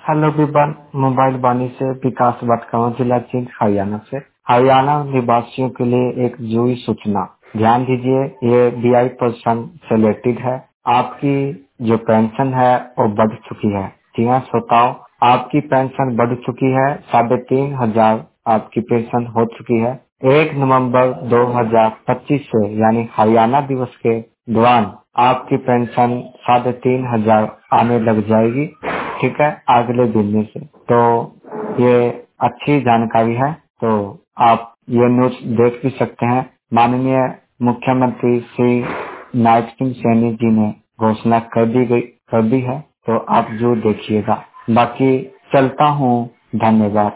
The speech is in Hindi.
हेलो विवन, मोबाइल वाणी से विकास बात कर रहा हूँ, जिला जींद हरियाणा से। हरियाणा निवासियों के लिए एक जरूरी सूचना। ध्यान दीजिए, ये बीआई पर्सन सिलेक्टेड है। आपकी जो पेंशन है वो बढ़ चुकी है। जी हाँ श्रोताओ, आपकी पेंशन बढ़ चुकी है। 3,500 आपकी पेंशन हो चुकी है। 1 नवंबर 2025 से यानी हरियाणा दिवस के दौरान आपकी पेंशन 3,500 आने लग जाएगी। ठीक है, अगले दिन में से। तो ये अच्छी जानकारी है। तो आप ये न्यूज देख भी सकते हैं। माननीय मुख्यमंत्री श्री नायब सिंह सैनी जी ने घोषणा कर दी है। तो आप जरूर देखिएगा। बाकी चलता हूँ, धन्यवाद।